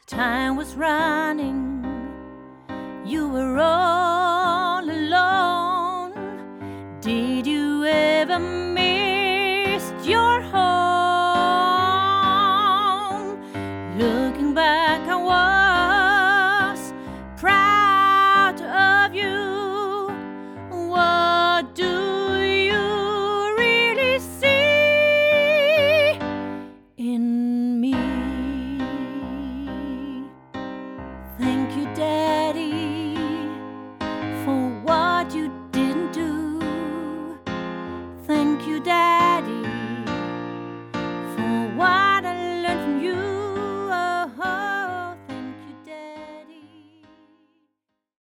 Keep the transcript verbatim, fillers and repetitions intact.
Time was running, you were all alone. Did you ever miss your home?